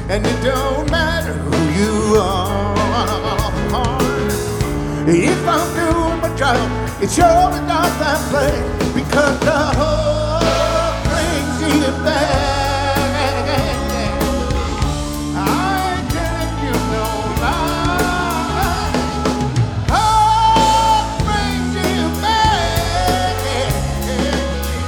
and it don't matter who you are. If I'm doing my job, it's sure not that plain, because the whole